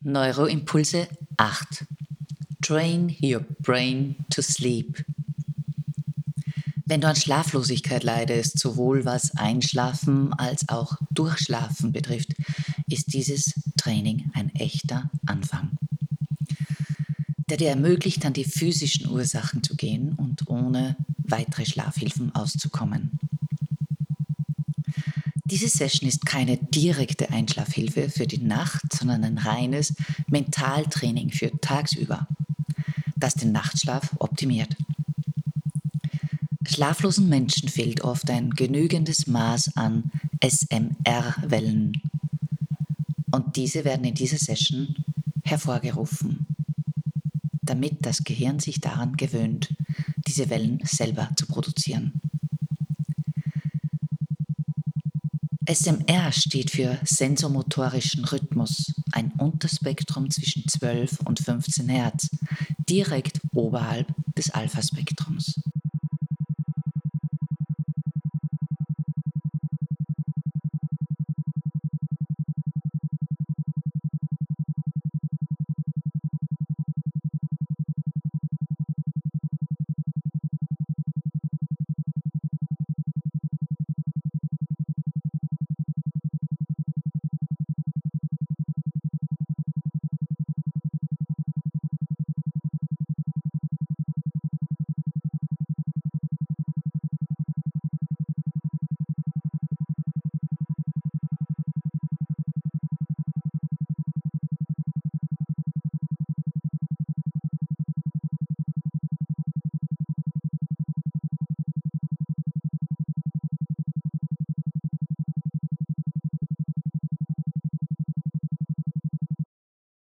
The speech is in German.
Neuroimpulse 8. Train your brain to sleep. Wenn du an Schlaflosigkeit leidest, sowohl was Einschlafen als auch Durchschlafen betrifft, ist dieses Training ein echter Anfang, der dir ermöglicht, an die physischen Ursachen zu gehen und ohne weitere Schlafhilfen auszukommen. Diese Session ist keine direkte Einschlafhilfe für die Nacht, sondern ein reines Mentaltraining für tagsüber, das den Nachtschlaf optimiert. Schlaflosen Menschen fehlt oft ein genügendes Maß an SMR-Wellen. Und diese werden in dieser Session hervorgerufen, damit das Gehirn sich daran gewöhnt, diese Wellen selber zu produzieren. SMR steht für sensomotorischen Rhythmus, ein Unterspektrum zwischen 12 und 15 Hertz, direkt oberhalb des Alpha-Spektrums.